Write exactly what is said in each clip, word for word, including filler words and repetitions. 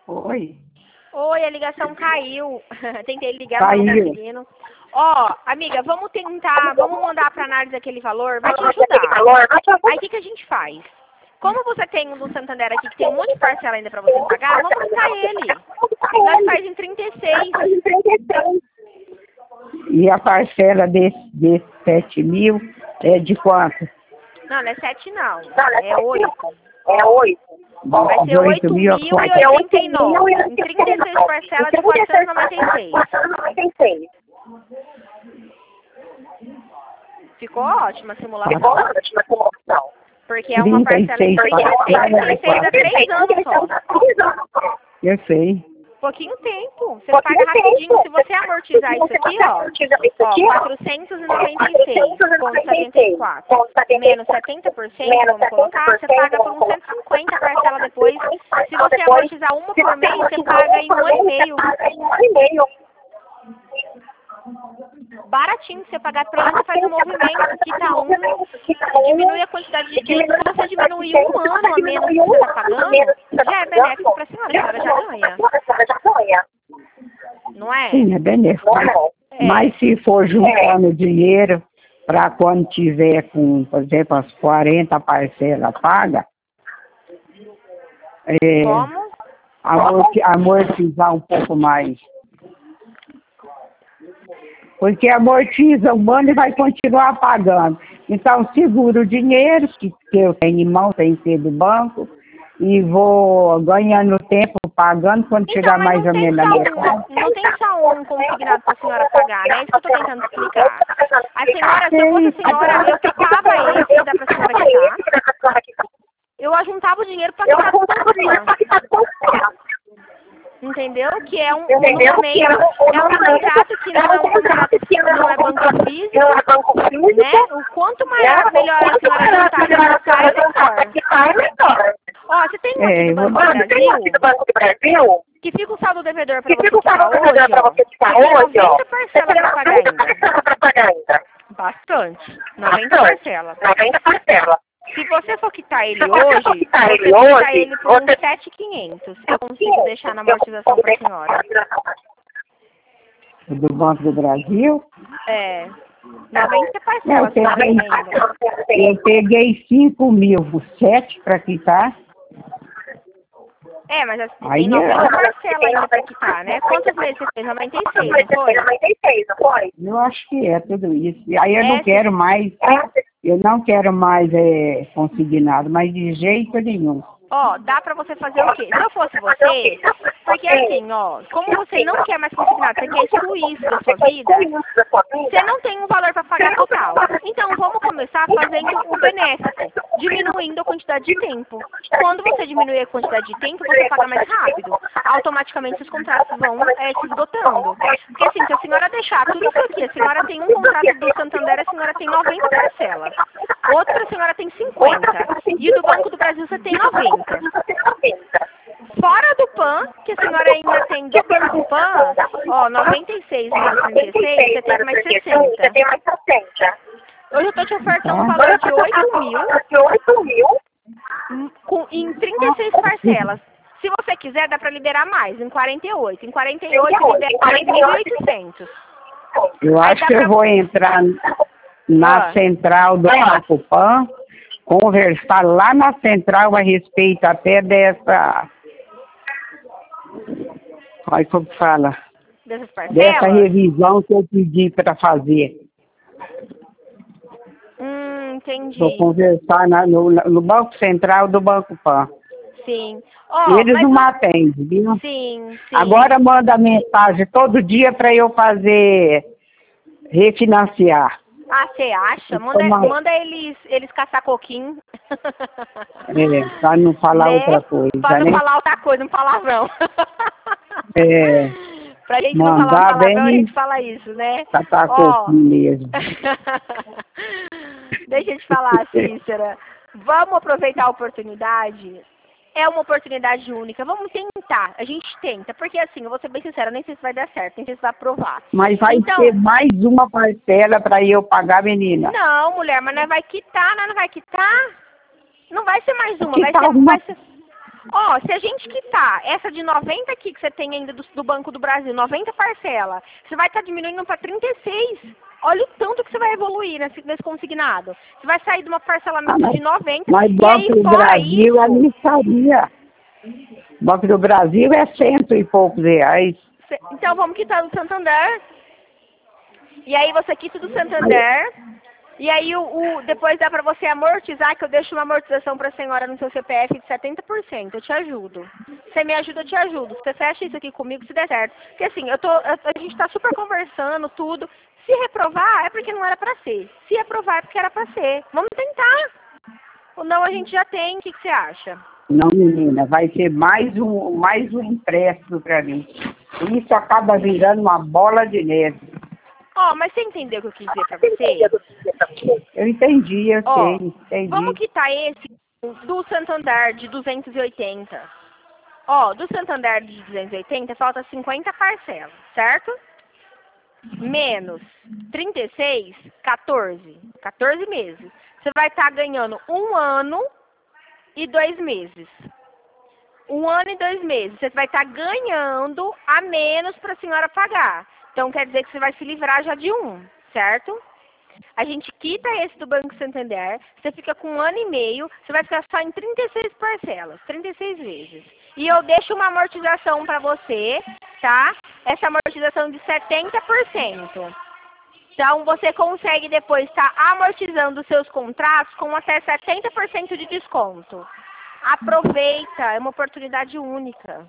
Oi. Oi, a ligação caiu. Tentei ligar, Caiu. mas não conseguindo. Ó, amiga, vamos tentar, vamos mandar para análise aquele valor, vai te ajudar. Aí o que, que a gente faz? Como você tem um do Santander aqui que tem um monte de parcela ainda para você pagar, vamos quitar ele. Nós faz em trinta e seis. E a parcela desse, desse sete mil é de quanto? Não, não é sete não, é oito. É oito. Vai ser oito mil e oitenta e nove. Em trinta e seis parcelas de quatrocentos e noventa e seis. Ficou ótima a simulação. Ficou ótima a simulação. Porque é uma parcela de trinta e seis a três anos só. Eu sei. Pouquinho tempo. Você paga rapidinho. Se você amortizar isso aqui, ó, ó quatrocentos e noventa e seis vírgula setenta e quatro menos setenta por cento, vamos colocar, você paga por uns cento e cinquenta parcela depois. Se você amortizar uma por mês, você paga em um ano e meio. Baratinho, você pagar pelo menos, você faz um movimento, quita um, diminui a quantidade de tempo. Se você diminuir um ano a menos que você está pagando, já é benéfico para a senhora, a senhora já ganha. Não é? Sim, é benéfico. É. Mas se for juntando dinheiro para quando tiver com, por exemplo, as quarenta parcelas pagas, é, Como? amorti- amortizar um pouco mais. Porque amortiza o ano e vai continuar pagando. Então, seguro o dinheiro, que, que eu tenho em mão, tem que ser do banco, e vou ganhando tempo pagando quando Então, chegar mas mais não ou tem menos na só minha um, conta. não tem só um consignado para a senhora pagar, né? É isso que eu estou tentando explicar. A senhora, se eu fosse a senhora, eu quitava esse que dá para a senhora quitar. Eu ajuntava o dinheiro para quitar todo o Entendeu? Que é um, um documento, é um contrato que não é um contrato, não é banco físico, né? O quanto maior, melhor a senhora juntar e quitar, é melhor. Ó, você tem um aqui do Banco do Brasil, que fica o saldo devedor para você quitar hoje, ó. Você tem noventa parcelas para pagar ainda. Bastante. noventa parcelas. Se você for quitar ele hoje, você quitar ele por uns sete mil e quinhentos. Eu consigo deixar na amortização para a senhora. Do Banco do Brasil? É. noventa parcelas. Eu peguei, eu peguei cinco mil, sete para quitar. É, mas assim, Aí tem noventa é. parcelas ainda para quitar, né? Quantos meses você fez? noventa e seis, não foi? Eu acho que é tudo isso. E aí eu É, não se- quero mais, eu não quero mais é, consignado, mas de jeito nenhum. Ó, dá pra você fazer o quê? Se eu fosse você, porque assim, ó, como você não quer mais consignado, você quer excluir isso da sua vida, você não tem um valor pra pagar total. Então, vamos começar fazendo o benéfico, diminuindo a quantidade de tempo. Quando você diminuir a quantidade de tempo, você paga mais rápido. Automaticamente os contratos vão é, se esgotando. Porque assim, se a senhora deixar tudo isso aqui, a senhora tem um contrato do Santander, a senhora tem noventa parcelas. Outro a senhora tem cinquenta. E do Banco do Brasil você tem noventa. Fora do P A N, que a senhora ainda tem do PAN, ó, noventa e seis menos trinta e seis, você tem mais sessenta. Hoje eu tô te ofertando um valor de oito mil com, em trinta e seis parcelas. Se você quiser, dá pra liberar mais, em quarenta e oito. Em quarenta e oito, libera três mil e oitocentos. Eu Aí acho dá que pra- eu vou entrar na Ah. central do Banco Pan, conversar lá na central a respeito até dessa. Olha como fala. Dessas Dessa parcelas? revisão que eu pedi para fazer. Hum, entendi. Vou conversar na- no, no Banco Central do Banco Pan. Sim. Ó, Eles mas não o- atendem, viu? Sim, sim. Agora manda mensagem todo dia para eu fazer refinanciar. Ah, você acha? Manda, Toma- manda eles, eles caçar coquinho. É, para não falar Né? outra coisa, Pra não né? falar outra coisa, um palavrão. É, Pra gente não falar mandar um palavrão, a bem- gente fala isso, né? catar Ó. coquinho mesmo. Deixa eu te falar, Cícera. Vamos aproveitar a oportunidade. É uma oportunidade única. Vamos tentar. A gente tenta. Porque assim, eu vou ser bem sincera, nem sei se vai dar certo, nem sei se vai aprovar. Mas vai Então- ter mais uma parcela para eu pagar, menina. Não, mulher, mas não vai quitar, né? Não vai quitar? Não vai ser mais uma, vai Quitar ser, uma- vai ser... Ó, se a gente quitar essa de noventa aqui que você tem ainda do, do Banco do Brasil, noventa parcela, você vai estar diminuindo para trinta e seis. Olha o tanto que você vai evoluir nesse, nesse consignado. Você vai sair de uma parcelamento Ah, de noventa. Mas E Banco aí, do fora Brasil isso, é micharia. Banco do Brasil é cento e poucos reais. cê, então vamos quitar do Santander. E aí você quita do Santander. E aí o, o, depois dá pra você amortizar, que eu deixo uma amortização pra senhora no seu C P F de setenta por cento. Eu te ajudo. Você me ajuda, eu te ajudo. Você fecha isso aqui comigo se der certo. Porque assim, eu tô, eu, a gente tá super conversando, tudo. Se reprovar, é porque não era pra ser. Se aprovar, é porque era pra ser. Vamos tentar. Ou não, a gente já tem. O que, que você acha? Não, menina, vai ser mais um, mais um empréstimo pra mim. Isso acaba virando uma bola de neve. Ó, oh, mas você entendeu o que eu quis dizer pra você? Eu entendi, eu Ó, sei, entendi. vamos quitar esse do Santander de duzentos e oitenta. Ó, do Santander de duzentos e oitenta falta cinquenta parcelas, certo? Menos trinta e seis, quatorze. quatorze meses. Você vai estar ganhando um ano e dois meses. Um ano e dois meses. Você vai estar ganhando a menos para a senhora pagar. Então quer dizer que você vai se livrar já de um, certo? A gente quita esse do Banco Santander, você fica com um ano e meio, você vai ficar só em trinta e seis parcelas, trinta e seis vezes. E eu deixo uma amortização para você, tá? Essa amortização de setenta por cento. Então você consegue depois estar tá amortizando os seus contratos com até setenta por cento de desconto. Aproveita, é uma oportunidade única.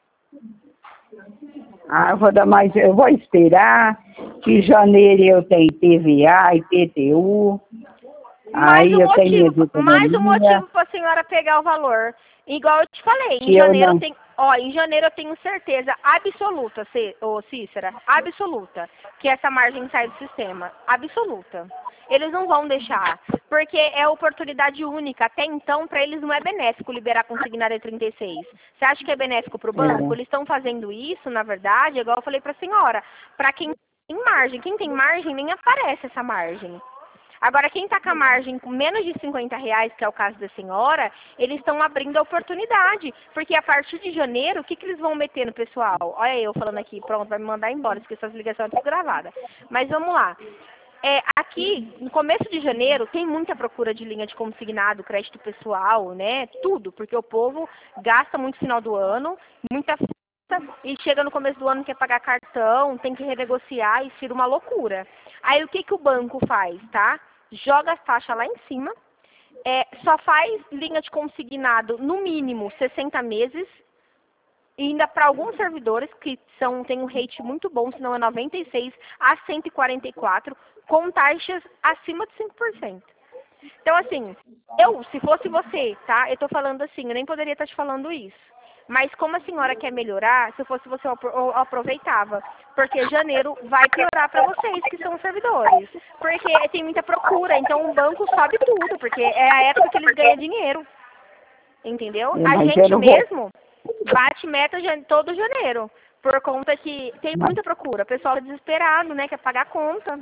Ah, eu vou dar mais, eu vou esperar que em janeiro eu tenho T V A e P T U. Mais Aí um eu tenho motivo, mais um motivo para a senhora pegar o valor. Igual eu te falei, em que janeiro eu eu tenho, ó, em janeiro eu tenho certeza absoluta, ô Cícera, absoluta, que essa margem sai do sistema, absoluta. Eles não vão deixar, porque é oportunidade única. Até então, para eles não é benéfico liberar consignado em trinta e seis. Você acha que é benéfico para o banco? É. Eles estão fazendo isso, na verdade, igual eu falei para a senhora, para quem tem margem. Quem tem margem, nem aparece essa margem. Agora, quem está com a margem com menos de cinquenta reais, que é o caso da senhora, eles estão abrindo a oportunidade. Porque a partir de janeiro, o que, que eles vão meter no pessoal? Olha eu falando aqui, pronto, vai me mandar embora, porque essas ligações estão gravadas. Mas vamos lá. É, aqui, no começo de janeiro, tem muita procura de linha de consignado, crédito pessoal, né? Tudo, porque o povo gasta muito no final do ano, muita festa, e chega no começo do ano, quer pagar cartão, tem que renegociar e vira uma loucura. Aí o que, que o banco faz, tá? Joga a taxa lá em cima, é, só faz linha de consignado no mínimo sessenta meses, e ainda para alguns servidores que são, tem um rate muito bom, senão é noventa e seis a cento e quarenta e quatro, com taxas acima de cinco por cento. Então, assim, eu, se fosse você, tá? Eu tô falando assim, eu nem poderia estar te falando isso. Mas como a senhora quer melhorar, se eu fosse você, eu aproveitava. Porque janeiro vai piorar para vocês, que são servidores. Porque tem muita procura, então o banco sobe tudo, porque é a época que eles ganham dinheiro. Entendeu? É, A mas eu gente não mesmo bate meta todo janeiro. Por conta que tem muita procura. O pessoal é desesperado, né? Quer pagar a conta.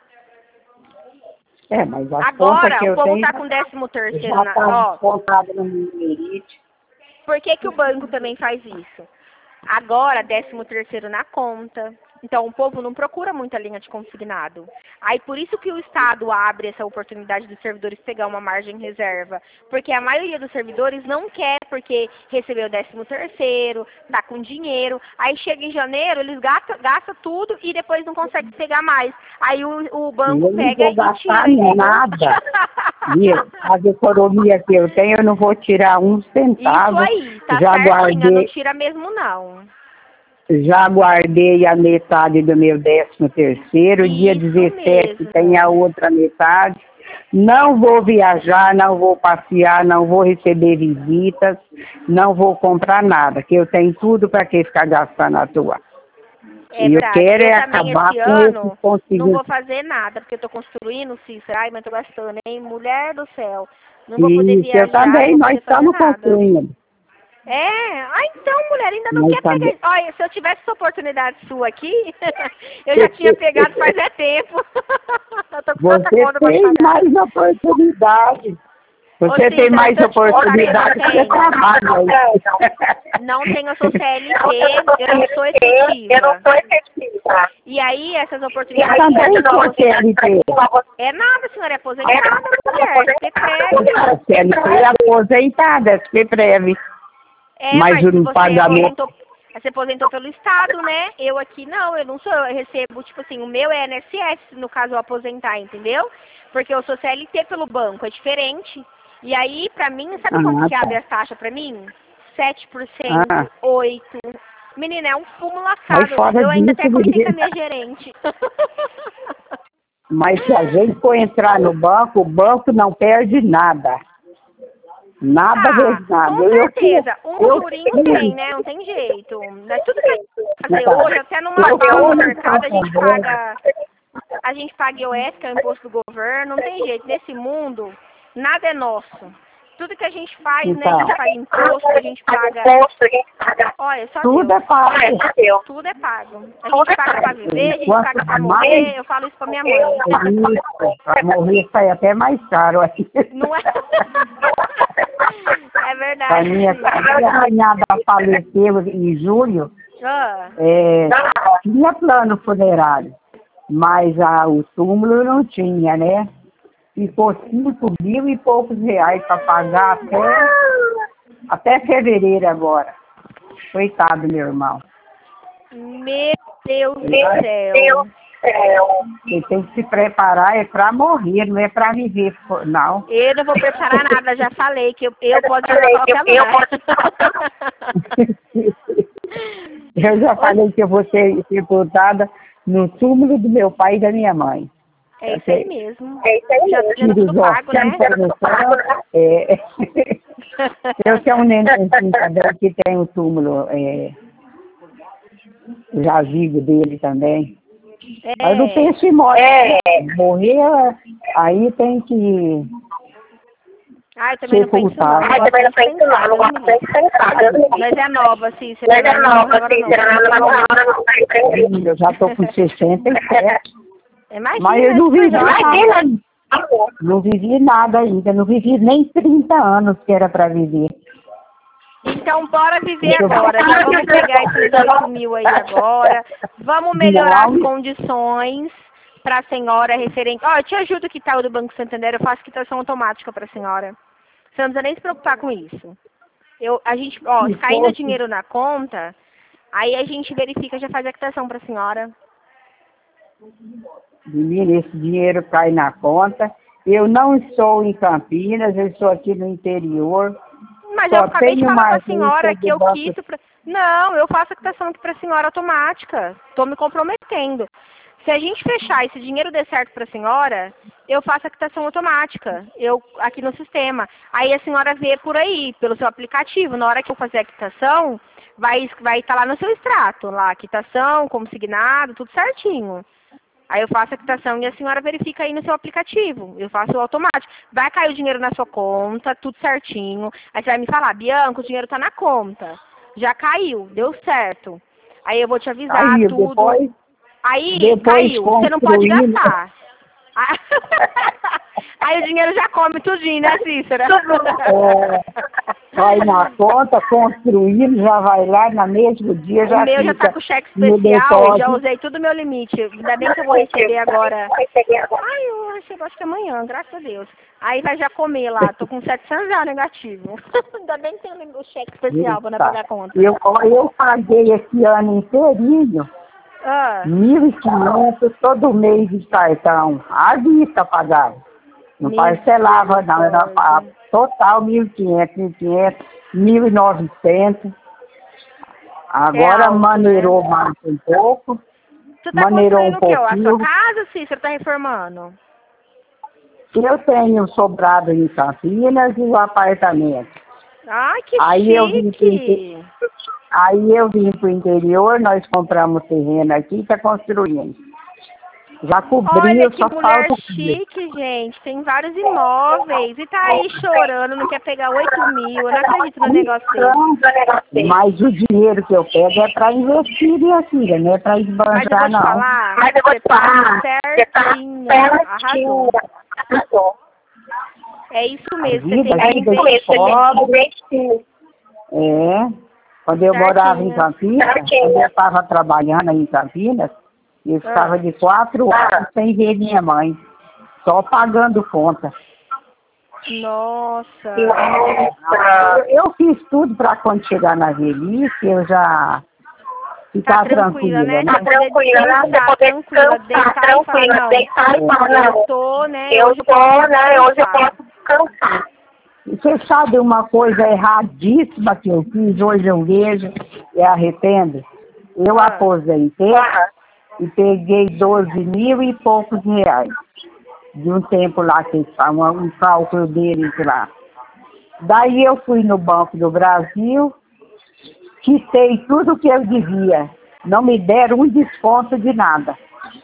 É, mas as Agora, contas que o eu povo tenho tá com décimo terceiro já na... tá Ó, descontado no meu limite. por que que o banco também faz isso? Agora, décimo terceiro na conta. Então, o povo não procura muita linha de consignado. Aí, por isso que o Estado abre essa oportunidade dos servidores pegar uma margem reserva. Porque a maioria dos servidores não quer, porque recebeu o décimo terceiro, tá com dinheiro. Aí, chega em janeiro, eles gastam, gastam tudo e depois não conseguem pegar mais. Aí, o, o banco Eu pega não vou e tira. gastar nada. E as economias que eu tenho, eu não vou tirar um centavo. Isso aí, tá Já certinho, guardei, não tira mesmo não. já guardei a metade do meu décimo terceiro, dia Isso dezessete mesmo. tem a outra metade. Não vou viajar, não vou passear, não vou receber visitas, não vou comprar nada, que eu tenho tudo para que ficar gastando à toa. É E eu verdade. quero Eu é também acabar esse com ano esse conseguir. não vou fazer nada, porque eu tô construindo, Cícera. Ai, mas tô gastando, hein? Mulher do céu. Não vou poder Isso, eu viajar, também, não vou nós poder fazer estamos nada. construindo. É, ah, então, mulher, ainda não Nós quer também. pegar. Olha, se eu tivesse essa oportunidade sua aqui, eu já tinha pegado faz é tempo. Eu tô com tanta Você conta pra tem pagar. mais oportunidade. Você Ô, tem Cícera, mais deixa eu te contar, oportunidade eu que você trabalha aí. Não tenho, eu sou C L T, eu não sou Eu não efetiva. sou efetiva. E aí, essas E aí, oportunidades... Também eu não sou C L T. É nada, senhora, é aposentada, mulher, você prega. C L T é aposentada, você breve. É, Mas mas se o você pagamento- aposentou, você aposentou pelo Estado, né? Eu aqui não, eu não sou, eu recebo, tipo assim, o meu é I N S S, no caso eu aposentar, entendeu? Porque eu sou C L T pelo banco, é diferente. E aí, pra mim, sabe Ah, quanto que tá. abre as taxas pra mim? sete por cento, Ah. oito por cento. Menina, é um fumo Mas lascado. fora Eu ainda até disso, comentei com a menina. minha gerente. Mas se a gente for entrar no banco, o banco não perde nada. Nada Ah, vezes nada. com Eu- certeza. Um eu- jurinho tem, né? Não tem jeito. Mas tudo que a gente fazer Tá. hoje, até numa Eu- bala no eu- mercado, a gente paga. A gente paga I O S, que é o imposto do governo. Não tem jeito. Nesse mundo, nada é nosso. Tudo que a gente faz, né? A Então. gente paga imposto, a gente paga. Imposto, a gente paga. Olha, só Tudo Deus. é pago. Olha, Deus. Tudo é pago. A Tudo gente é paga pago. pra viver, a gente Quanto paga pra mais- morrer. Eu falo isso pra minha mãe. Isso, pra morrer sai até mais caro aí. Não é? É A verdade. minha, a minha cunhada faleceu em julho, Ah, é, tinha plano funerário, mas a, o túmulo não tinha, né? Ficou cinco mil e poucos reais para pagar até, até fevereiro agora. Coitado, meu irmão. meu Deus do Meu céu. Deus do céu. Você tem que se preparar, é para morrer, não é para viver, não. Eu não vou preparar nada, já falei que eu, eu posso falei jogar que eu- qualquer eu lugar. Eu já falei que eu vou ser sepultada no túmulo do meu pai e da minha mãe. É isso aí mesmo. É isso aí Já, mesmo. já tá tudo pago, né? É. Eu tenho um nenenzinho também que tem o túmulo, é, jazigo dele também. Mas não É. penso em morrer. É. Morrer, aí tem que Ah, eu também não penso não. sepultar. Ai, também não penso não, não gosto de pensar, Deus me livre. Mas é nova, Cícera. Mas é não nova, agora assim, não. será nada agora não vai empreender. Eu já estou com sessenta e sete. Imagina, Mas eu não vivi super jovem. nada. Não vivi nada ainda. Não vivi nem trinta anos que era para viver. Então, bora viver agora. Já vamos pegar esses oito mil aí agora. Vamos melhorar as condições para a senhora referente. Ó, eu te ajudo que tal do Banco Santander. Eu faço quitação automática para a senhora. Você não precisa nem se preocupar com isso. Eu, a gente, ó, Se caindo fosse- dinheiro na conta, aí a gente verifica, já faz a quitação para a senhora. Menina, esse dinheiro cai na conta. Eu não estou em Campinas, eu estou aqui no interior. Mas Só eu acabei de tenho falar uma para a senhora agência que do eu banco- quito pra... Não, eu faço a quitação aqui para a senhora automática. Estou me comprometendo. Se a gente fechar esse dinheiro der certo para a senhora, eu faço a quitação automática, eu aqui no sistema. Aí a senhora vê por aí, pelo seu aplicativo. Na hora que eu fazer a quitação, vai vai estar lá no seu extrato, lá, a quitação, como signado, tudo certinho. Aí eu faço a quitação e a senhora verifica aí no seu aplicativo. Eu faço o automático. Vai cair o dinheiro na sua conta, tudo certinho. Aí você vai me falar, Bianca, o dinheiro tá na conta. Já caiu, deu certo. Aí eu vou te avisar Caiu, tudo. depois- Aí depois caiu, você não pode construindo. gastar. Aí o dinheiro já come tudinho, né, Cícera? É, vai na conta, construindo, já vai lá no mesmo dia, já O meu já fica tá com cheque no especial, depósito. já usei tudo o meu limite. Ainda bem que eu vou receber agora. Vai receber agora. Ai, eu recebo acho que amanhã, graças a Deus. Aí vai já comer lá, tô com setecentos reais negativo. Ainda bem que tem o cheque especial pra não Tá. pagar a conta. Eu, eu paguei esse ano inteirinho, Ah, mil e quinhentos todo mês de cartão, à vista pagava. Não parcelava não, era a- total mil e quinhentos, mil e quinhentos, mil e novecentos. Agora É alto, maneirou né? mais um pouco. tu tá maneirou construindo um o quê? ó? A pouquinho. sua casa, Cícera, tá reformando? Eu tenho sobrado em Campinas e o apartamento. Ai, que Aí eu vim chique! Aí eu vim para o interior, nós compramos terreno aqui e está construindo. Já cobriu, Olha que só mulher falta... chique, gente. Tem vários imóveis. E tá aí chorando, não quer pegar oito mil. Eu não acredito no negócio dele. Mas o dinheiro que eu pego é para investir, minha filha, não é para Mas eu esbanjar, vou te não. falar, Mas eu vou você te falar, tá você tá certinha. certinha. Arrasou. Arrasou. É isso mesmo, vida, você tem que vida de investir. pobre. É. Quando eu Certinho. morava em Campinas, quando eu estava trabalhando aí em Campinas, eu ficava Ah. de quatro anos sem ver minha mãe, só pagando conta. Nossa. Eu, eu fiz tudo para quando chegar na velhice, eu já Tá ficar tranquila, né? tranquila, Você né? poder descansar, tranquila, deitar e falar, não, deitar e falar, não, eu tô, né, eu hoje eu tô, posso né, hoje eu descansar. posso descansar. E você sabe uma coisa erradíssima que eu fiz, hoje eu vejo e arrependo? Eu Ah. aposentei Ah, e peguei doze mil e poucos reais. De um tempo lá, que um, um cálculo deles lá. Daí eu fui no Banco do Brasil, quitei tudo que eu devia. Não me deram um desconto de nada.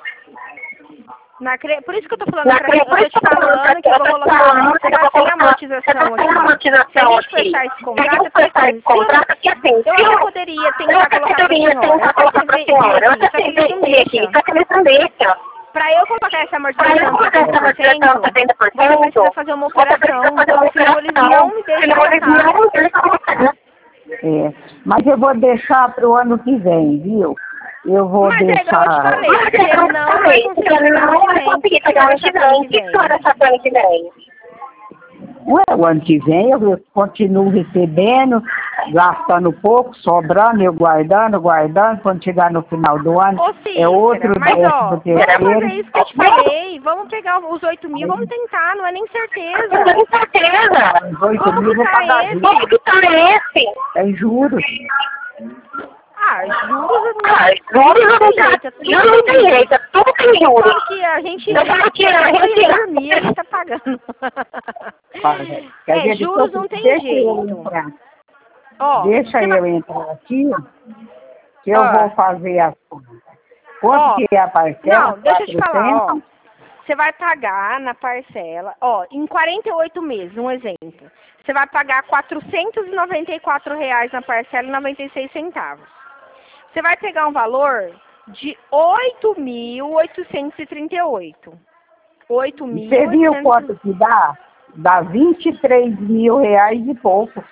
Na cre... Por isso que eu tô falando Na pra você, eu tô te falando que eu vou colocar, você tá sem amortização aqui. Se a gente fechar esse contrato, porque assim, se eu, eu até poderia tentar colocar pra senhora, eu até ver aqui, só que eles não deixam. Pra eu colocar essa amortização para setenta por cento, você precisa fazer uma operação, senão eles não me deixam colocar. É, mas eu vou deixar para o ano que vem, viu? Eu vou Mas deixar... é igual eu te falei, você não vai conseguir pegar o ano que vem. O que você vai achar pro ano que vem? Ué, o ano que vem eu continuo recebendo, gastando pouco, sobrando, eu guardando, guardando, quando chegar no final do ano, Ô, é outro mas ó, décimo vamos fazer terceiro. isso que eu te falei, vamos pegar os oito mil, vamos tentar, não é nem certeza. Não tenho certeza. Os oito Vamos mil eu vou quitar pagar esse. vinte. Como que tá esse? É em juros. Ah, juros não Ah, juros não tem jeito, juros não tem jeito, tudo tem Eu juros. falo que a gente, Eu falo que a a gente gente- dormir, a gente tá pagando. Quer É, dizer, juros deixa eu- não tem deixa eu jeito. entrar. Ó, Deixa você eu vai- entrar aqui, que eu Ah. vou fazer as contas. Quanto Ó, que é a parcela? Não, deixa eu te falar, ó. quatrocentos? Você vai pagar na parcela, ó, em quarenta e oito meses, um exemplo. Você vai pagar quatrocentos e noventa e quatro reais na parcela e noventa e seis centavos. Você vai pegar um valor de oito mil oitocentos e trinta e oito. oito mil Você viu quanto que dá? Dá vinte e três mil reais e pouco.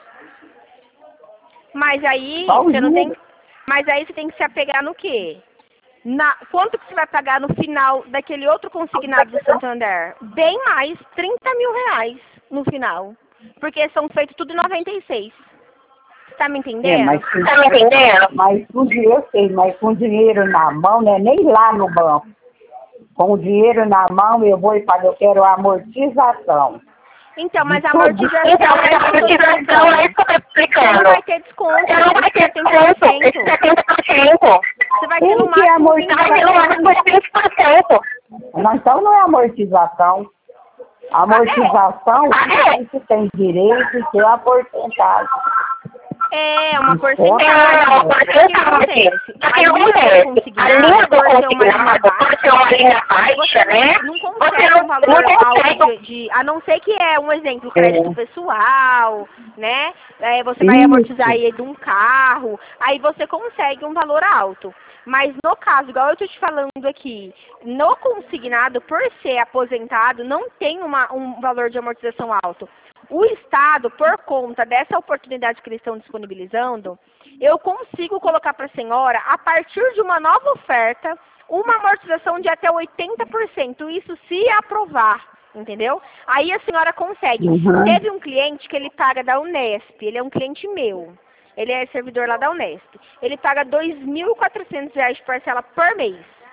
Mas aí Só o você não tem, juro. mas aí você tem que se apegar no quê? Na, quanto que você vai pagar no final daquele outro consignado do Santander? Bem mais, trinta mil reais no final. Porque são feitos tudo em noventa e seis. Você tá me entendendo? É, mas, Tá me entendendo? mas com dinheiro, eu sei, mas com dinheiro na mão, né? Nem lá no banco. Com o dinheiro na mão, eu vou e pago, eu quero a amortização. Então, mas a Então, amortização Então, é a amortização é isso que eu tô Você explicando. não vai ter desconto, Você não vai ter setenta por desconto, cento. esse setenta por cento. Você vai ter no Quem que é máximo vinte Vai por ter no máximo vinte por cento. Mas então não é amortização. A amortização, Ah, é? a gente tem direito de a porcentagem. É, uma É, porcentagem. uma O que porcentagem. acontece? O A que linha do acontece? A linha consignado, do por ser uma linha consignado, por ser uma linha baixa, né? não Você consegue não, um valor não consegue. alto de, de- a não ser que é um exemplo, crédito É. pessoal, né? É, você vai Isso. amortizar aí de um carro, aí você consegue um valor alto. Mas no caso, igual eu tô te falando aqui, no consignado, por ser aposentado, não tem uma, um valor de amortização alto. O Estado, por conta dessa oportunidade que eles estão disponibilizando, eu consigo colocar para a senhora, a partir de uma nova oferta, uma amortização de até oitenta por cento, isso se aprovar, entendeu? Aí a senhora consegue. Uhum. Teve um cliente que ele paga da Unesp, ele é um cliente meu, ele é servidor lá da Unesp, ele paga dois mil e quatrocentos reais de parcela por mês.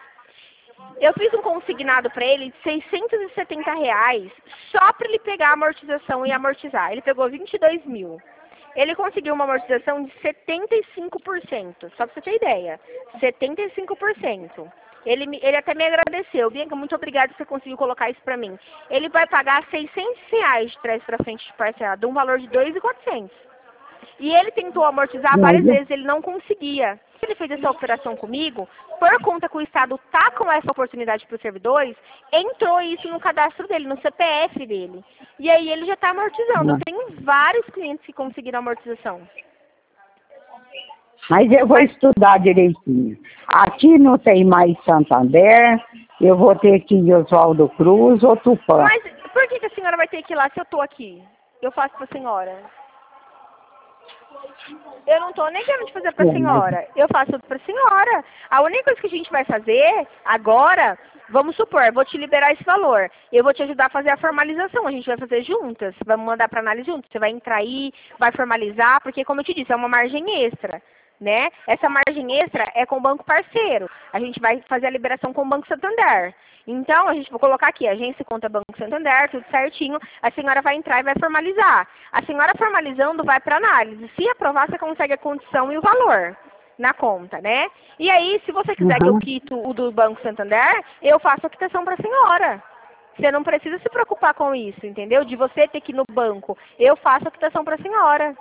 Eu fiz um consignado para ele de seiscentos e setenta reais só para ele pegar a amortização e amortizar. Ele pegou vinte e dois mil. Ele conseguiu uma amortização de setenta e cinco por cento. Só para você ter ideia. setenta e cinco por cento. Ele, me- ele até me agradeceu. Bianca, muito obrigada por você conseguiu colocar isso para mim. Ele vai pagar seiscentos reais de trás para frente de parcela, de um valor de dois mil e quatrocentos. E ele tentou amortizar várias Olha. vezes, ele não conseguia. Ele fez essa operação comigo, por conta que o Estado tá com essa oportunidade para os servidores, entrou isso no cadastro dele, no C P F dele. E aí ele já está amortizando. Eu tenho vários clientes que conseguiram amortização. Mas eu vou estudar direitinho. Aqui não tem mais Santander, eu vou ter que ir Oswaldo Cruz ou Tupã. Mas por que, que a senhora senhora vai ter que ir lá se eu tô aqui? Eu faço pra senhora. Eu não tô nem querendo fazer pra senhora. Eu faço tudo pra senhora. A única coisa que a gente vai fazer agora, vamos supor, vou te liberar esse valor. Eu vou te ajudar a fazer a formalização. A gente vai fazer juntas. Vamos mandar pra análise juntas. Você vai entrar aí, vai formalizar, porque como eu te disse, é uma margem extra. Né? Essa margem extra é com o banco parceiro. A gente vai fazer a liberação com o Banco Santander. Então, a gente vai colocar aqui, agência conta Banco Santander, tudo certinho. A senhora vai entrar e vai formalizar. A senhora formalizando vai para análise. Se aprovar, você consegue a condição e o valor na conta, né? E aí, se você quiser que eu quito o do Banco Santander, eu faço a quitação para a senhora. Você não precisa se preocupar com isso, entendeu? De você ter que ir no banco. Eu faço a quitação para a senhora.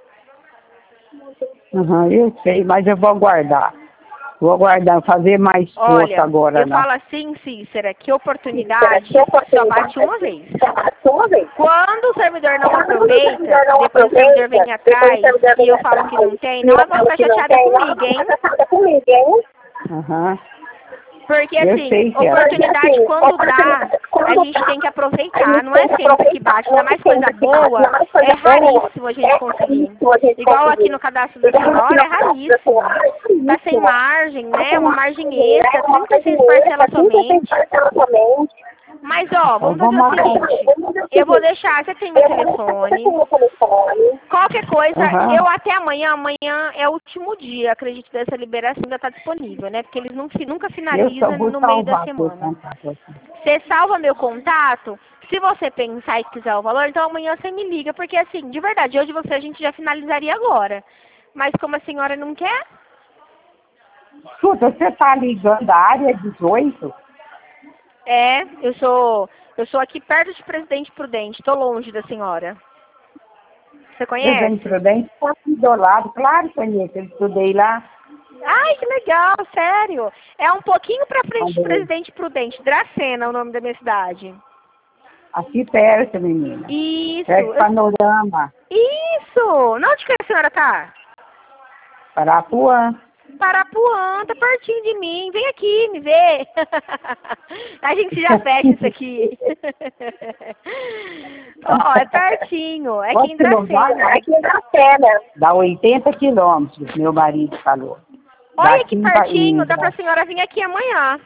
Uhum, eu sei, mas eu vou aguardar. Vou aguardar, fazer mais força Olha, agora. eu não. falo assim, Cícera, que oportunidade só bate uma vez. Quando o servidor não aproveita, depois o servidor vem atrás e eu falo que não tem, não é pra ficar chateada comigo, hein? Uhum. Porque Eu assim, sei que é. oportunidade quando dá, a gente tem que aproveitar. Não é sempre que bate, ainda mais coisa boa, é raríssimo a gente conseguir. Igual aqui no cadastro da senhora, é raríssimo. Tá sem margem, né? Uma margem extra, trinta e seis parcelas somente. Mas ó, vamos fazer o seguinte, eu vou deixar, você tem meu telefone. Qualquer coisa, Uhum. eu até amanhã, amanhã é o último dia, acredito, dessa liberação ainda está disponível, né? Porque eles não, nunca Eu só finalizam vou no meio da salvar seu semana. contato aqui. Você salva meu contato, se você pensar e quiser o valor, então amanhã você me liga, porque assim, de verdade, hoje você a gente já finalizaria agora. Mas como a senhora não quer? Escuta, você tá ligando a área dezoito? É, eu sou, eu sou aqui perto de Presidente Prudente, tô longe da senhora. Você conhece? Presidente Prudente, tá aqui do lado, claro que conheço, eu estudei lá. Ai, que legal, sério. É um pouquinho pra frente de Quando- Presidente Prudente, Dracena é o nome da minha cidade. Aqui perto, menina. Isso, Perto do eu- Panorama, isso. Onde que a senhora tá? Parapuã. Parapuã, tá pertinho de mim. Vem aqui me ver. A gente já fecha isso aqui. Ó, é pertinho. É aqui em Quantos Dracena. Dá oitenta quilômetros, meu marido falou. Olha Daqui que em pertinho. Dá Bahia. pra senhora vir aqui amanhã.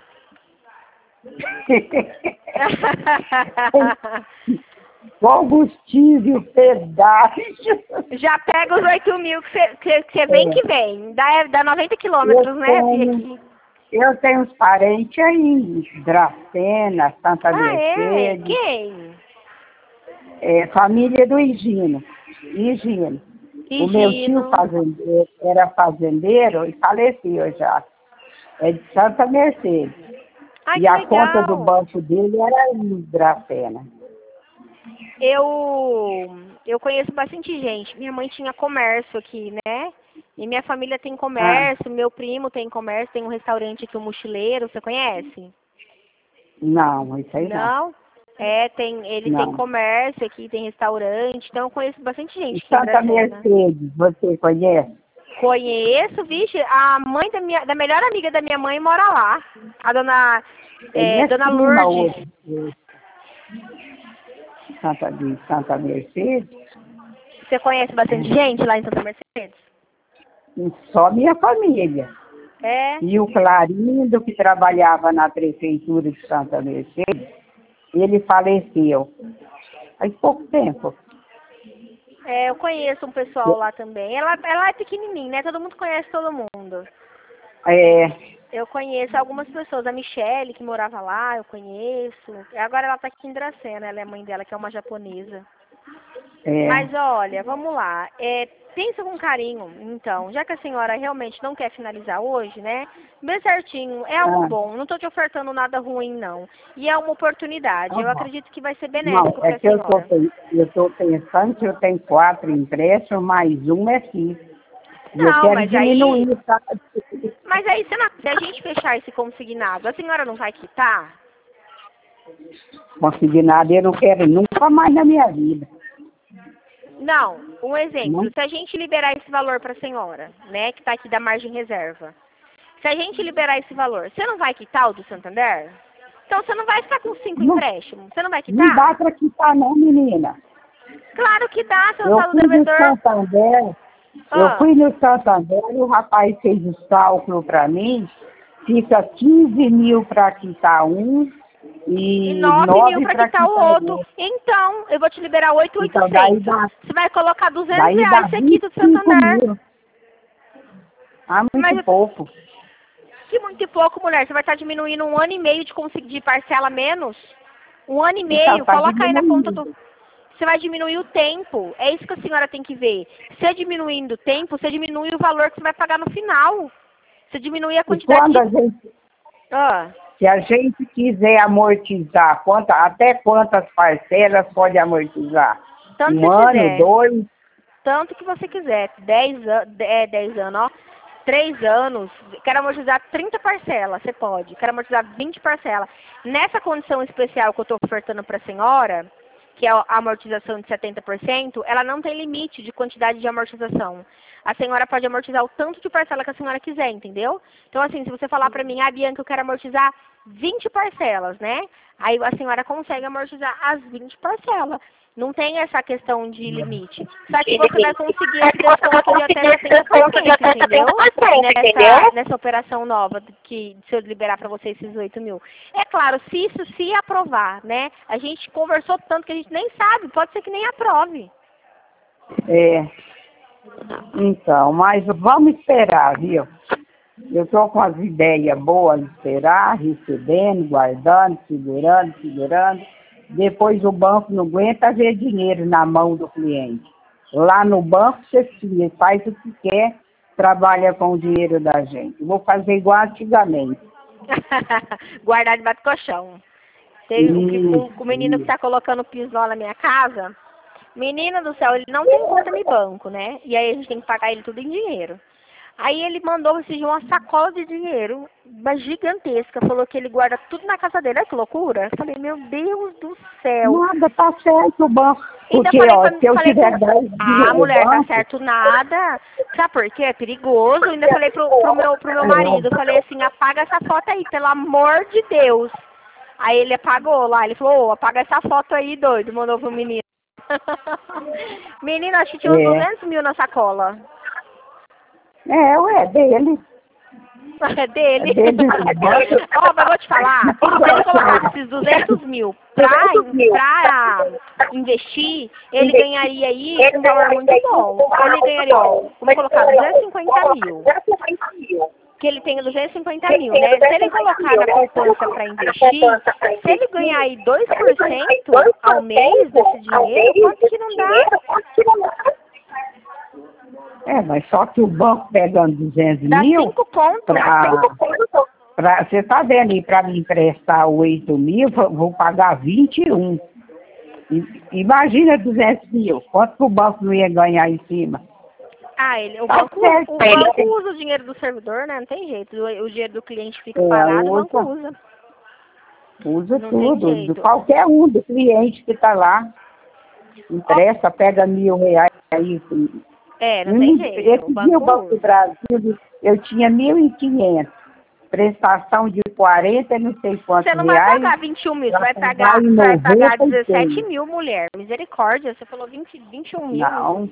Combustível, pedágio. Já pega os oito mil que você que, que vem É. que vem. Dá, dá noventa quilômetros, Eu né, tenho- vir aqui. Eu tenho uns parentes aí, em Dracena, Santa Ah, é? Mercedes, Quem? é, família do Higino. Higino. O meu tio Higino. fazendeiro, era fazendeiro e faleceu já. É de Santa Mercedes. Ai, E que a legal. conta do banco dele era em Dracena. Eu, eu conheço bastante gente. Minha mãe tinha comércio aqui, né? E minha família tem comércio, meu primo tem comércio, tem um restaurante aqui, o Mochileiro, você conhece? Não, isso aí não. Não? É, tem, ele tem Não. comércio aqui, tem restaurante, então eu conheço bastante E gente aqui em Santa Dracena. Mercedes, você conhece? Conheço, vixe, a mãe da minha, da melhor amiga da minha mãe mora lá. A dona, é, Minha dona prima Lourdes. hoje, Santa, de Santa Mercedes, Você conhece bastante gente lá em Santa Mercedes? e só minha família. É? E o Clarindo, que trabalhava na prefeitura de Santa Mercedes, ele faleceu faz pouco tempo. É, eu conheço um pessoal lá também. Ela, ela é pequenininha, né? Todo mundo conhece todo mundo. É, Eu conheço algumas pessoas. A Michele, que morava lá, eu conheço. Agora ela tá aqui em Dracena, ela é mãe dela, que é uma japonesa. é, Mas olha, vamos lá. É, pensa com carinho, então. Já que a senhora realmente não quer finalizar hoje, né? Bem certinho, é algo Ah. bom. Não tô te ofertando nada ruim, não. E é uma oportunidade. Tá Eu bom. acredito que vai ser não, benéfico é para a que eu tô, senhora. pen- eu tô pensando que eu tenho quatro empréstimos, mais um é fixo. E eu Não, quero mas aí- diminuir, tá? Mas aí, se, não, se a gente fechar esse consignado, a senhora não vai quitar? Consignado, eu não quero nunca mais na minha vida. Não, um exemplo. Não. Se a gente liberar esse valor para a senhora, né, que está aqui da margem reserva. Se a gente liberar esse valor, você não vai quitar o do Santander? Então você não vai ficar com cinco Não- empréstimos? Você não vai Não dá quitar? para quitar não, menina. Claro que dá, você não Eu tá no fui no devedor. Santander, Ah. eu fui no Santander e o rapaz fez os cálculos para mim, fica quinze mil para quitar um E e nove mil nove pra para quitar quitar o outro. outro. Então, eu vou te liberar oito mil e Então daí oitocentos. dá, Você vai colocar duzentos daí dá reais, você vinte quita e do cinco Santander. mil. Ah, muito Mas pouco. que muito pouco, mulher. Você vai estar diminuindo um ano e meio de conseguir de parcela menos? Um ano e meio, Então, tá coloca aí na conta diminuindo. do... Você vai diminuir o tempo. É isso que a senhora tem que ver. Você diminuindo o tempo, você diminui o valor que você vai pagar no final. Você diminui a E quantidade quando de... a gente, Ah, se a gente quiser amortizar, quanta, até quantas parcelas pode amortizar? tanto Um que ano, quiser. dois? Tanto que você quiser. Dez anos, é, dez anos, ó. Três anos. Quero amortizar trinta parcelas, você pode. Quero amortizar vinte parcelas. Nessa condição especial que eu estou ofertando para a senhora, que é a amortização de setenta por cento, ela não tem limite de quantidade de amortização. A senhora pode amortizar o tanto de parcela que a senhora quiser, entendeu? Então, assim, se você falar pra mim, ah, Bianca, eu quero amortizar vinte parcelas, né? Aí a senhora consegue amortizar as vinte parcelas. Não tem essa questão de limite. Só que você vai conseguir esse desconto de até setenta por cento, entendeu? Nessa, nessa operação nova que se eu liberar pra você esses oito mil. É claro, se isso se aprovar, né? A gente conversou tanto que a gente nem sabe, pode ser que nem aprove. É. Então, mas vamos esperar, viu? Eu estou com as ideias boas de esperar, recebendo, guardando, segurando, segurando. Depois o banco não aguenta ver dinheiro na mão do cliente. Lá no banco você faz o que quer, trabalha com o dinheiro da gente. Vou fazer igual antigamente. Guardar debaixo do colchão. Tem o, que, o, Isso, o menino que isso. tá colocando pisnó na minha casa, menina do céu, ele não tem conta no banco, né? E aí a gente tem que pagar ele tudo em dinheiro. Aí ele mandou esse dia uma sacola de dinheiro, uma gigantesca, falou que ele guarda tudo na casa dele. Olha que loucura. Eu falei, meu Deus do céu. Nada, tá certo o banco. Então Porque, eu falei, ó, pra, se eu falei tiver pro, dez dias ah, no mulher, tá banco, certo nada. Sabe por quê? É perigoso. Eu ainda falei pro, pro, meu, pro meu marido, eu falei assim, apaga essa foto aí, pelo amor de Deus. Aí ele apagou lá, ele falou, ô, apaga essa foto aí, doido, mandou pro menino. Menino, acho que tinha uns É. duzentos mil na sacola. é, ué, dele. É dele. É dele. Ó, mas vou te falar, se ele colocasse esses duzentos mil pra, pra investir, ele ganharia aí um valor muito bom. Ele ganharia, ó, vamos colocar duzentos e cinquenta mil. Que ele tenha duzentos e cinquenta mil, né? Se ele colocar na poupança para investir, se ele ganhar aí dois por cento ao mês desse dinheiro, quanto que não dá? É, mas só que o banco pegando duzentos Dá mil, cinco pontos. pra, pra, você tá vendo aí, para me emprestar oito mil, vou vou pagar vinte e um. I- Imagina duzentos mil, quanto que o banco não ia ganhar em cima? Ah, ele, o, Tá banco, certo. o banco usa o dinheiro do servidor, né? Não tem jeito. O, o dinheiro do cliente fica É, parado, o banco usa. usa. Usa Não tem tudo, jeito. de qualquer um do cliente que tá lá. Empresta, pega mil reais aí. É, não Hum, tem jeito. Esse O dia o banco Banco do usa. Brasil, eu tinha mil e quinhentos. Prestação de quarenta, não sei quantos Você não vai reais. pagar vinte e um mil, você já vai vai pagar, em você vai pagar noventa e dezessete seis. mil, mulher. Misericórdia, você falou vinte, vinte e um mil. Não.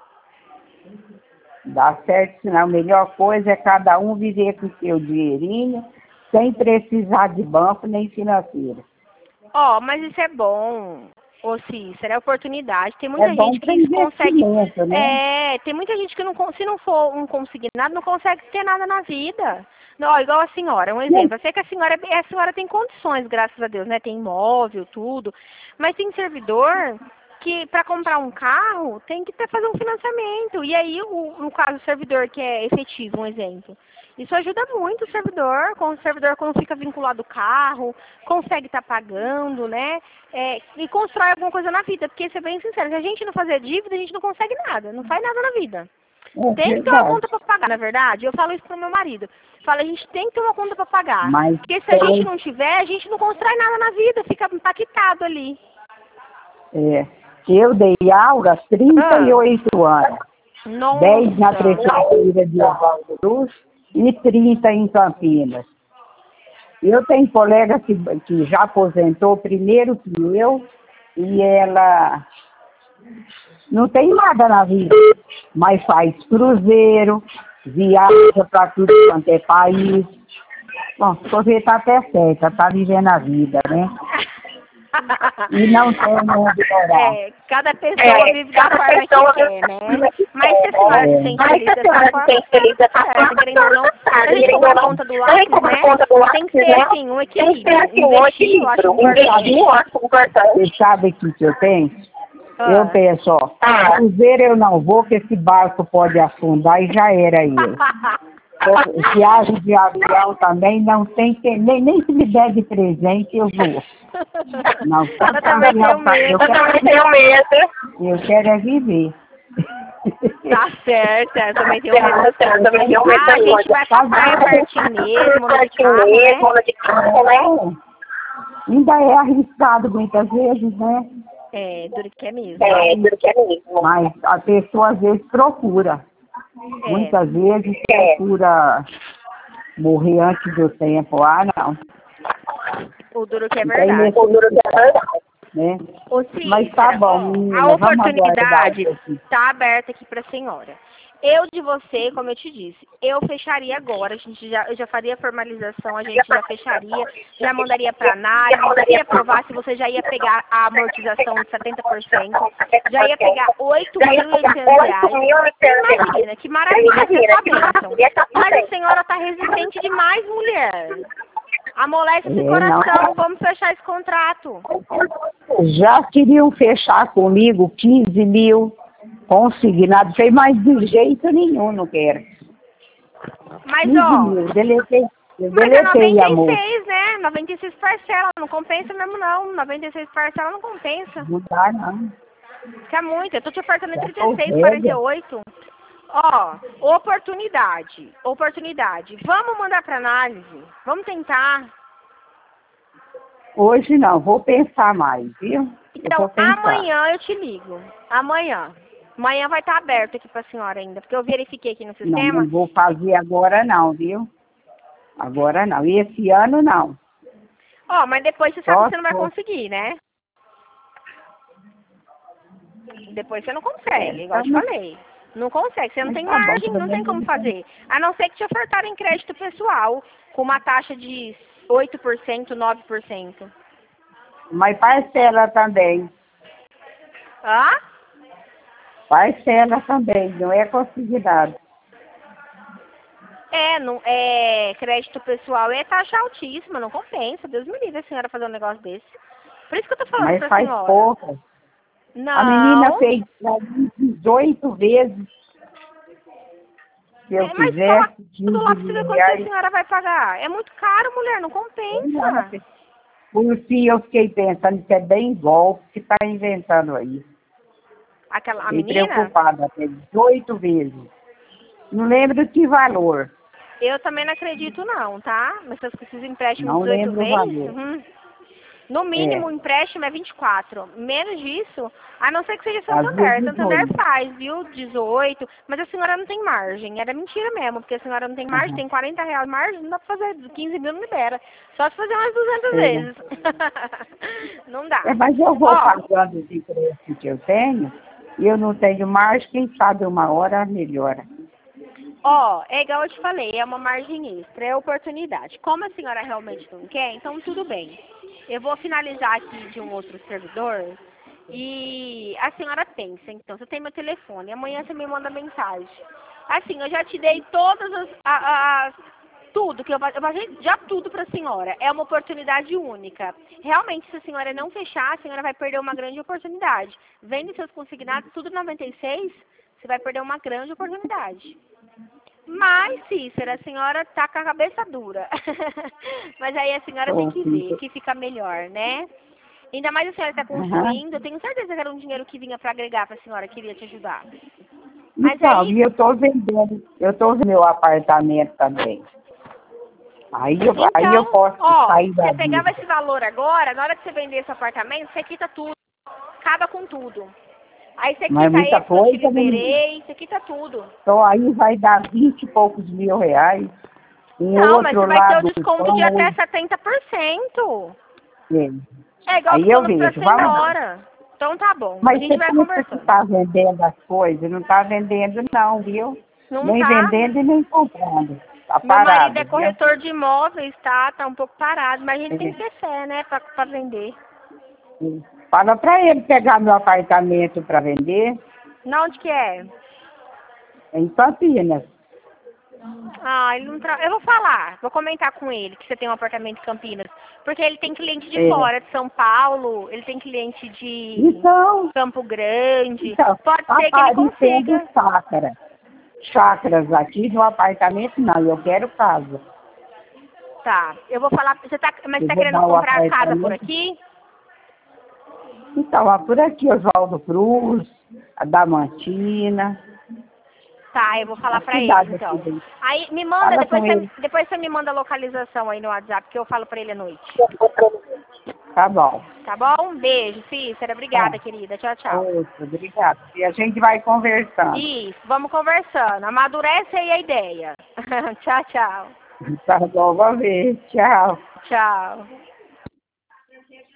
Dá certo, senão a melhor coisa é cada um viver com seu dinheirinho, sem precisar de banco nem financeiro. Ó, mas isso é bom, ô Cícera, é oportunidade. Tem muita É bom gente para que consegue. investimento, né? É, tem muita gente que não, con- se não for um consignado, não consegue ter nada na vida. Não, igual a senhora, um exemplo. Eu sei que a senhora, é bem- a senhora tem condições, graças a Deus, né? Tem imóvel, tudo. Mas tem servidor que para comprar um carro tem que ter, fazer um financiamento. E aí, o, no caso, o servidor que é efetivo, um exemplo. Isso ajuda muito o servidor, com o servidor quando fica vinculado ao carro, consegue estar pagando, né? É, e constrói alguma coisa na vida. Porque, ser bem sincero, se a gente não fazer dívida, a gente não consegue nada, não faz nada na vida. É Tem que ter uma verdade. conta para pagar, na verdade. Eu falo isso pro meu marido. Falo, a gente tem que ter uma conta para pagar. Mas Porque se a tem- gente não tiver, a gente não constrói nada na vida, fica empaquetado ali. É, eu dei aula trinta e oito anos. Nossa. dez na prefeitura de Oswaldo Cruz e trinta em Campinas. Eu tenho colega que, que já aposentou primeiro que eu, e ela não tem nada na vida, mas faz cruzeiro, viaja para tudo quanto é país. Bom, você está até certa, está vivendo a vida, né? E não tem onde morar. É, cada pessoa É, vive da cada forma pessoa que quer, vive né? da forma Mas se a senhora É. se sente Mas feliz se a dessa senhora se forma, sente feliz dessa certo, forma, querendo ou não, se a gente querendo for ou na não, ponta do se a gente lápis, for na né? ponta do Tem que lápis, ser né? assim, um Tem que ser equilíbrio. assim, um Investir, eu acho equilíbrio. Investir, importante. eu acho importante. Você sabe o que que eu penso? Eu Ah. penso, ó, Ah. cruzeiro eu não vou, que esse barco pode afundar e já era eu. Viagem de avião também não tem que, nem, nem se me der de presente eu vou. Não, Eu também tenho medo. Eu também tenho medo. Eu quero é viver. Tá certo, eu também tenho medo das Certo, eu coisas. também tenho medo Ah, a das gente coisas. vai pra praia pertinho mesmo, anda de Pertinho carro, mesmo, né? anda de carro, né? Ainda é arriscado muitas vezes, né? É, duro que é mesmo. É, duro que é mesmo. Mas a pessoa às vezes procura. É. Muitas vezes É. procura morrer antes do tempo. Ah, não. O duro que é Não tem verdade. O duro que é verdade. né? Ô, Cícera, Mas tá bom, ó, menina, a vamos oportunidade aguardar um pouquinho. está aberta aqui para a senhora. Eu de você, como eu te disse, eu fecharia agora, a gente já, eu já faria a formalização, a gente já fecharia, já mandaria para análise, se aprovasse, você já ia pegar a amortização de setenta por cento, já ia pegar oito mil e oitocentos reais. Imagina, que maravilha, que é só bênção. Mas a senhora está resistente demais, mulher. Amolece esse É, coração, não. vamos fechar esse contrato. Já queriam fechar comigo quinze mil consignado, sei mais de jeito nenhum, não quero. Mas, quinze ó, mil, deletei, eu mas é deletei, amor. noventa e seis, né? noventa e seis parcelas, não compensa mesmo não. noventa e seis parcelas não compensa. Não dá, não. Fica muito, eu tô te ofertando em Já trinta tô e seis, velha. quarenta e oito. Ó, oportunidade, oportunidade. Vamos mandar pra análise, vamos tentar. Hoje não, vou pensar mais, viu? Eu Então, vou pensar. amanhã eu te ligo. Amanhã. Amanhã vai estar aberto aqui pra senhora ainda, porque eu verifiquei aqui no Não, sistema. não vou fazer agora não, viu? Agora não. E esse ano não. Ó, mas depois você sabe Só que você não vai se for- conseguir, né? Depois você não consegue, É, igual eu te tá, falei. Não consegue, você não Mas tem tá bom, margem, pelo não tem menos como não fazer. A não ser que te ofertarem crédito pessoal com uma taxa de oito por cento, nove por cento. Mas parcela também. Hã? Parcela também, não é consignado. É, não, é, crédito pessoal é taxa altíssima, não compensa. Deus me livre a senhora fazer um negócio desse. Por isso que eu tô falando Mas pra faz senhora. pouco. Não. A menina fez dezoito vezes. Se eu É, mas quisesse, coloca quinze do lápis e vê mil quanto que a reais. senhora vai pagar. É muito caro, mulher, não compensa. Por fim, eu fiquei pensando que é bem golpe que está inventando aí. Aquela, a Fiquei menina? preocupada, até dezoito vezes. Não lembro que valor. Eu também não acredito não, tá? Mas se esses empréstimos Não dezoito lembro o vezes, valor. hum, no mínimo É. o empréstimo é vinte e quatro. Menos disso, a não ser que seja Às Santander. vezes Santander dezoito. faz, viu? dezoito. Mas a senhora não tem margem. Era mentira mesmo, porque a senhora não tem margem, Aham. tem quarenta reais de margem, não dá pra fazer. quinze mil não libera. Só se fazer umas duzentas É. vezes. Não dá. É, mas eu vou Ó, pagando os empréstimos que eu tenho, e eu não tenho margem, quem sabe uma hora melhora. Ó, é igual eu te falei, é uma margem extra, é oportunidade. Como a senhora realmente não quer, então tudo bem. Eu vou finalizar aqui de um outro servidor e a senhora pensa, então, você tem meu telefone, amanhã você me manda mensagem. Assim, eu já te dei todas as... A, a, tudo, que eu, eu passei já tudo para a senhora. É uma oportunidade única. Realmente, se a senhora não fechar, a senhora vai perder uma grande oportunidade. Vendo seus consignados, tudo noventa e seis, você vai perder uma grande oportunidade. Mas, Cícera, a senhora tá com a cabeça dura. Mas aí a senhora tem que ver que fica melhor, né? Ainda mais a senhora está construindo, eu tenho certeza que era um dinheiro que vinha para agregar para a senhora, que iria te ajudar. Mas Então, aí, e eu estou vendendo, eu estou vendendo meu apartamento também. Aí eu, então, aí eu posso ó, sair da você pegava vida. esse valor agora, na hora que você vender esse apartamento, você quita tudo, acaba com tudo. Aí você Mas quita muita esse que eu te coisa, menina. liberei, você quita tudo. Então aí vai dar vinte e poucos mil reais. Um Não, mas outro você vai ter o lado desconto de bom, até setenta por cento. é. É igual Aí eu eu falando pra vejo, vamos. senhora. Então tá bom, a Mas gente você vai pensa que conversando. está vendendo as coisas? Não está vendendo não, viu? Não Nem tá. vendendo e nem comprando. Está Meu marido parado, é viu? corretor de imóveis, tá? Tá um pouco parado, mas a gente É. tem que ter fé, né, pra, pra vender. Fala para ele pegar meu apartamento para vender Na onde que é? em Campinas. Ah, ele não tra... Eu vou falar, vou comentar com ele que você tem um apartamento em Campinas. Porque ele tem cliente de É. fora, de São Paulo, ele tem cliente de Então, Campo Grande. então Pode tá ser que ele aparecendo consiga. chácara. Chácaras aqui no apartamento, não, eu quero casa. Tá, eu vou falar. Você tá... Mas você Eu tá vou querendo dar o comprar a casa por apartamento. aqui? Então, ó, por aqui, Oswaldo Cruz, a Damantina. Tá, eu vou falar A pra ele cidade então. aqui dentro. Aí me manda, Fala depois com você, ele. depois você me manda a localização aí no WhatsApp que eu falo pra ele à noite. Tá bom. Tá bom? Um beijo, Cícera. Obrigada, Tá. querida. Tchau, tchau. Outra, obrigada. E a gente vai conversando. Isso, vamos conversando. Amadurece aí a ideia. Tchau, tchau. Tá bom, vamos ver. Tchau. Tchau.